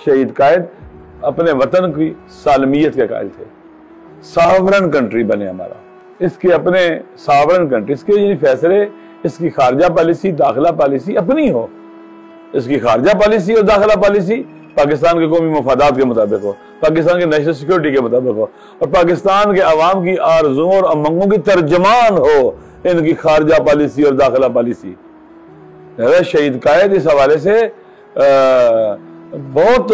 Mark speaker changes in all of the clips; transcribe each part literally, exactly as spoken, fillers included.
Speaker 1: शहीद कायद अपने वतन की सालमियत के कायल थे। सॉवरेन कंट्री बने हमारा, इसके अपने सॉवरेन कंट्री, इसके ये फैसले, इसकी खारजा पॉलिसी, दाखिला पॉलिसी अपनी हो, इसकी खारजा पॉलिसी और दाखिला पॉलिसी पाकिस्तान के कौमी मफादात के मुताबिक हो, पाकिस्तान के नेशनल सिक्योरिटी के मुताबिक हो और पाकिस्तान के अवाम की आरज़ुओं और अमंगों की तर्जमान हो इनकी खारजा पॉलिसी और दाखिला पॉलिसी। शहीद कायद इस हवाले से आ, बहुत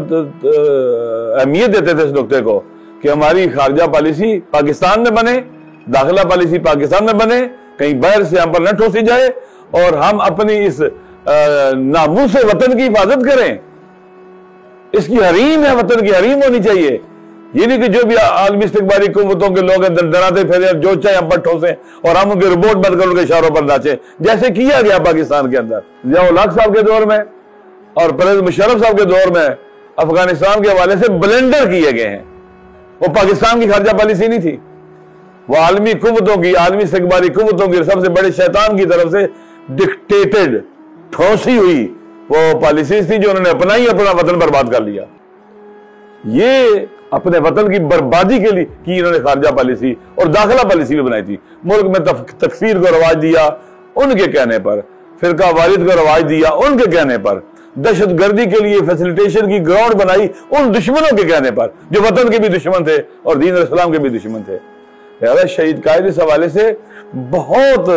Speaker 1: अहमियत देते थे इस नुक्ते को कि हमारी खारजा पॉलिसी पाकिस्तान में बने, दाखिला पॉलिसी पाकिस्तान में बने, कहीं बाहर से हम पर न ठोसी जाए और हम अपनी इस नामूस वतन की हिफाजत करें। इसकी हरीम है, वतन की हरीम होनी चाहिए। ये नहीं कि जो भी आलमी इस्तिकबारी कुव्वतों के लोग दराते फिरे जो चाहे हम पर ठोसें और हम उनकी रिपोर्ट बंद कर उनके इशारों पर नाचे, जैसे किया गया पाकिस्तान के अंदर जिया-उल हक साहब के दौर में और परवेज मुशर्रफ साहब के दौर में अफगानिस्तान के हवाले से ब्लेंडर किए गए हैं। वो पाकिस्तान की खारजा पॉलिसी नहीं थी, वो आलमी कुव्वतों की, आलमी इस्तिकबारी कुव्वतों की, सबसे बड़े शैतान की तरफ से डिक्टेटेड, ठोसी हुई वो पॉलिसीज थी जो उन्होंने अपनाई, अपना वतन बर्बाद कर लिया। ये अपने वतन की बर्बादी के लिए की इन्होंने खारजा पॉलिसी और दाखिला पॉलिसी भी बनाई थी। मुल्क में तकफीर को रवाज दिया उनके कहने पर, फिरका वारिद को रवाज दिया उनके कहने पर, दहशत गर्दी के लिए फैसिलिटेशन की ग्राउंड बनाई उन दुश्मनों के कहने पर जो वतन के भी दुश्मन थे और दीन और इस्लाम के भी दुश्मन थे। लिहाजा शहीद कायद इस हवाले से बहुत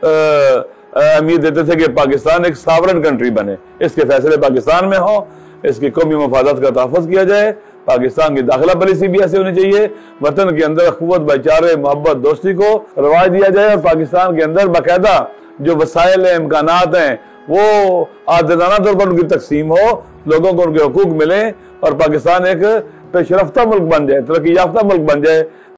Speaker 1: अहमियत देते थे कि पाकिस्तान एक सॉवरेन कंट्री बने, इसके फैसले पाकिस्तान में हो, इसकी कौमी मफादात का तहफ़्फ़ुज़ किया जाए। पाकिस्तान की दाखिला पॉलिसी भी ऐसी होनी चाहिए, वतन के अंदर अखुवत, भाईचारे, मोहब्बत, दोस्ती को रवाज दिया जाए और पाकिस्तान के अंदर बाकायदा जो वसाइल है, इम्कानात हैं, वो आदलाना तौर पर उनकी तकसीम हो, लोगों को उनके हकूक मिले और पाकिस्तान एक पेशरफ्ता मुल्क बन जाए, तरक्की याफ्ता मुल्क बन जाए,